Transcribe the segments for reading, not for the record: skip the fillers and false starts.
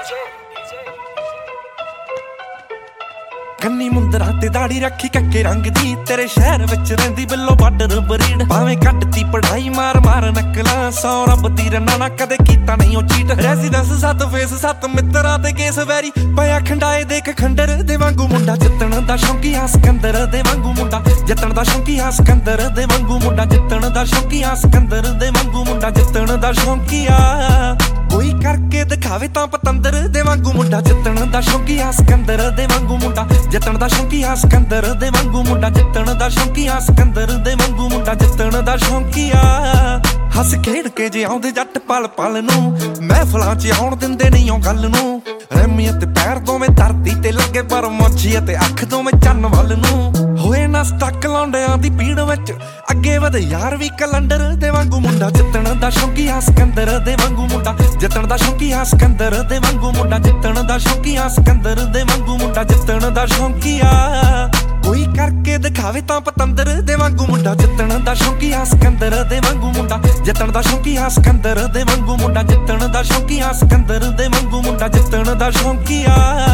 ਕੰਨੀ ਮੁੰਦਰਾਂ ਤੇ ਦਾੜੀ ਰੱਖੀ ਕੱਕੇ ਰੰਗ ਦੀ, ਤੇਰੇ ਸ਼ਹਿਰ ਵਿੱਚ ਰਹਿੰਦੀ ਬਿੱਲੋ ਬਾਰਡਰ ਬਰੀਡ। ਭਾਵੇਂ ਕੱਟਤੀ ਪੜਾਈ ਮਾਰ ਮਾਰ ਨਕਲਾਂ, ਸੌ ਰੱਬ ਦੀ ਰੰਨਾ ਨਾ ਕਦੇ ਕੀਤਾ ਨਹੀਂ ਉਹ ਚੀਟ। ਰੈਜ਼ੀਡੈਂਸ 7 ਫੇਸ 7 ਮਿੱਤਰਾਂ ਤੇ ਕੇਸ ਵੈਰੀ, ਪਿਆ ਖੰਡਾਏ ਦੇਖ ਖੰਡਰ ਦੇ ਵਾਂਗੂ ਮੁੰਡਾ। ਜਿੱਤਣ ਦਾ ਸ਼ੌਂਕੀਆ ਸਿਕੰਦਰ ਦੇ ਵਾਂਗੂ ਮੁੰਡਾ, ਜਿੱਤਣ ਦਾ ਸ਼ੌਂਕੀਆ ਸਿਕੰਦਰ ਦੇ ਵਾਂਗੂ ਮੁੰਡਾ, ਜਿੱਤਣ ਦਾ ਸ਼ੌਂਕੀਆ ਸਿਕੰਦਰ ਦੇ ਵਾਂਗੂ ਮੁੰਡਾ, ਜਿੱਤਣ ਦਾ ਸ਼ੌਂਕੀਆ ਕੋਈ ਕਰਕੇ ਦਿਖਾਵੇ ਤਾਂ ਪਤੰਦਰ ਦੇ ਵਾਂਗੂ ਮੁੰਡਾ। ਜਿੱਤਣ ਦਾ ਸ਼ੌਂਕੀਆ ਸਿਕੰਦਰ ਦੇ ਵਾਂਗੂ ਮੁੰਡਾ, ਜਿੱਤਣ ਦਾ ਸ਼ੌਂਕੀਆ ਸਿਕੰਦਰ ਦੇ ਵਾਂਗੂ ਮੁੰਡਾ, ਜਿੱਤਣ ਦਾ ਸ਼ੌਂਕੀਆ ਸਿਕੰਦਰ ਦੇ ਵਾਂਗੂ ਮੁੰਡਾ, ਜਿੱਤਣ ਦਾ ਸ਼ੌਂਕੀਆ। ਹੱਸ ਖੇਡ ਕੇ ਜੇ ਆਉਂਦੇ ਜੱਟ ਪਲ ਪਲ ਨੂੰ, ਮਹਿਫਲਾਂ 'ਚ ਆਉਣ ਦਿੰਦੇ ਨਹੀਂ ਉਹ ਗੱਲ ਨੂੰ। ਰੈਮੀ ਅਤੇ ਪੈਰ ਦੋਵੇਂ ਧਰਤੀ ਤੇ ਲੱਗੇ, ਪਰ ਮੋਚੀ ਅਤੇ ਅੱਖ ਦੋਵੇਂ ਚੰਨ ਵੱਲ ਨੂੰ। ਹੋਏ ਨਾ ਸਟੱਕ ਲੌਂਡਿਆਂ ਦੀ ਭੀੜ ਵਿੱਚ, ਅੱਗੇ ਵਧ ਯਾਰ ਵੀ ਕੈਲੰਡਰ ਦੇ ਵਾਂਗੂ ਮੁੰਡਾ। ਜਿੱਤਣ ਦਾ ਸ਼ੌਂਕੀਆ ਸਿਕੰਦਰ ਦੇ ਵਾਂਗੂ ਮੁੰਡਾ, ਜਿੱਤਣ ਦਾ ਸ਼ੌਂਕੀਆ ਸਿਕੰਦਰ ਦੇ ਵਾਂਗੂ ਮੁੰਡਾ, ਜਿੱਤਣ ਦਾ ਸ਼ੌਂਕੀਆ ਸਿਕੰਦਰ ਦੇ ਵਾਂਗੂ ਮੁੰਡਾ, ਜਿੱਤਣ ਦਾ ਸ਼ੌਂਕੀਆ ਕੋਈ ਕਰਕੇ ਦਿਖਾਵੇ ਤਾਂ ਪਤੰਦਰ ਦੇ ਵਾਂਗੂ ਮੁੰਡਾ। ਜਿੱਤਣ ਦਾ ਸ਼ੌਂਕੀਆ ਸਿਕੰਦਰ ਦੇ ਵਾਂਗੂ ਮੁੰਡਾ, ਜਿੱਤਣ ਦਾ ਸ਼ੌਂਕੀਆ ਸਿਕੰਦਰ ਦੇ ਵਾਂਗੂ ਮੁੰਡਾ, ਜਿੱਤਣ ਦਾ ਸ਼ੌਂਕੀਆ ਸਿਕੰਦਰ ਦੇ ਵਾਂਗੂ ਮੁੰਡਾ, ਜਿੱਤਣ ਦਾ ਸ਼ੌਂਕੀਆ।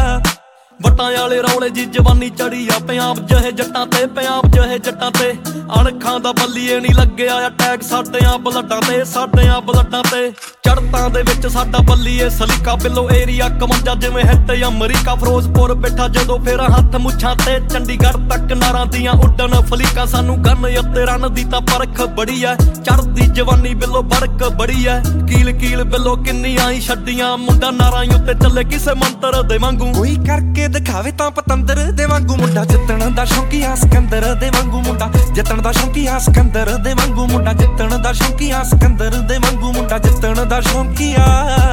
ਵਟਾਂ ਵਾਲੇ ਰੌਲੇ ਜੀ ਜਵਾਨੀ ਚੜੀ ਆ, ਪੰਜਾਬ ਜਿਹੇ ਜੱਟਾਂ ਤੇ, ਪੰਜਾਬ ਜਿਹੇ ਜੱਟਾਂ ਤੇ। ਅਣਖਾਂ ਦਾ ਬੱਲੀਏ ਨਹੀਂ ਲੱਗਿਆ ਅਟੈਕ ਸਾਡਿਆਂ ਬਲੱਡਾਂ ਤੇ, ਸਾਡਿਆਂ ਬਲੱਡਾਂ ਤੇ। ਚੜਤਾਂ ਦੇ ਵਿੱਚ ਸਾਡਾ ਬੱਲੀਏ ਸਲੀਕਾ, ਬਿੱਲੋ ਏਰੀਆ 51 ਜਿਵੇਂ ਹਿੱਟ ਅਮਰੀਕਾ। ਫਿਰੋਜ਼ਪੁਰ ਬੈਠਾ ਜਦੋਂ ਫੇਰ ਹੱਥ ਮੁੱਛਾਂ ਤੇ, ਚੰਡੀਗੜ੍ਹ ਤੱਕ ਨਾਰਾਂ ਦੀਆਂ ਉੱਡਣ ਫਲੀਕਾਂ। ਸਾਨੂੰ ਗੰਨ ਅਤੇ ਰਨ ਦੀ ਤਾਂ ਪਰਖ ਬੜੀ ਐ, ਚੜਦੀ ਜਵਾਨੀ ਬਿੱਲੋ ਬੜਕ ਬੜੀ ਐ। ਕੀਲ ਕੀਲ ਬਿੱਲੋ ਕਿੰਨੀਆਂ ਹੀ ਛੱਡੀਆਂ, ਮੁੰਡਾ ਨਾਰਾਂ ਉੱਤੇ ਚੱਲੇ ਕਿਸੇ ਮੰਤਰ ਦੇ ਵਾਂਗੂ। ਕੋਈ ਕਰਕੇ ਦਿਖਾਵੇ ਤਾਂ ਪਤੰਦਰ ਦੇ ਵਾਂਗੂ ਮੁੰਡਾ। ਜਿੱਤਣ ਦਾ ਸ਼ੌਂਕੀਆ ਸਿਕੰਦਰ ਦੇ ਵਾਂਗੂ ਮੁੰਡਾ, ਜਿੱਤਣ ਦਾ ਸ਼ੌਂਕੀਆ ਸਿਕੰਦਰ ਦੇ ਵਾਂਗੂ ਮੁੰਡਾ, ਜਿੱਤਣ ਦਾ ਸ਼ੌਂਕੀਆ ਸਿਕੰਦਰ ਦੇ ਵਾਂਗੂ ਮੁੰਡਾ, ਜਿੱਤਣ ਦਾ ਸ਼ੌਂਕੀਆ।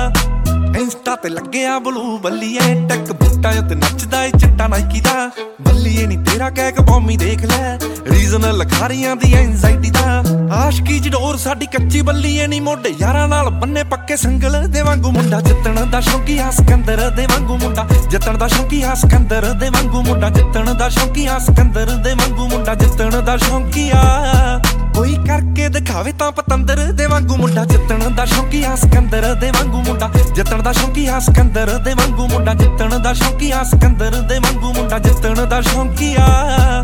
ਇੰਸਟਾ ਤੇ ਲੱਗਿਆ ਬਲੂ ਬੱਲੀਏ, ਟੈਕ ਬੂਟਾਂ ਉੱਤੇ ਨੱਚਦਾ ਏ ਚਿੱਟਾ ਨਾਈਕੀ ਦਾ। ਬੱਲੀਏ ਨੀ ਤੇਰਾ ਕੈਕ ਬੌਮੀ ਦੇਖ ਲੈ, ਰੀਜ਼ਨ ਲਖਾਰੀਆਂ ਦੀ ਐਂਜ਼ਾਈਟੀ ਦਾ। ਆਸ਼ਕੀ ਜਡੋਰ ਸਾਡੀ ਕੱਚੀ ਬੱਲੀਏ ਨੀ, ਮੋਢੇ ਯਾਰਾਂ ਨਾਲ ਬੰਨੇ ਪੱਕੇ ਸੰਗਲ ਦੇ ਵਾਂਗੂ ਮੁੰਡਾ। ਜਿੱਤਣ ਦਾ ਸ਼ੌਂਕੀਆ ਸਿਕੰਦਰ ਦੇ ਵਾਂਗੂ ਮੁੰਡਾ, ਜਿੱਤਣ ਦਾ ਸ਼ੌਂਕੀਆ ਸਿਕੰਦਰ ਦੇ ਵਾਂਗੂ ਮੁੰਡਾ, ਜਿੱਤਣ ਦਾ ਸ਼ੌਂਕੀਆ ਸਿਕੰਦਰ ਦੇ ਵਾਂਗੂ ਮੁੰਡਾ, ਜਿੱਤਣ ਦਾ ਸ਼ੌਂਕੀਆ ਕੋਈ ਕਰਕੇ ਦਿਖਾਵੇ ਤਾਂ ਪਤੰਦਰ ਦੇ ਵਾਂਗੂ ਮੁੰਡਾ। ਜਿੱਤਣ ਦਾ ਸ਼ੌਂਕੀਆ ਸਿਕੰਦਰ ਦੇ ਵਾਂਗੂ ਮੁੰਡਾ, ਜਿੱਤਣ ਦਾ ਸ਼ੌਂਕੀਆ ਸਿਕੰਦਰ ਦੇ ਵਾਂਗੂ ਮੁੰਡਾ, ਜਿੱਤਣ ਦਾ ਸ਼ੌਂਕੀਆ ਸਿਕੰਦਰ ਦੇ ਵਾਂਗੂ ਮੁੰਡਾ, ਜਿੱਤਣ ਦਾ ਸ਼ੌਂਕੀਆ।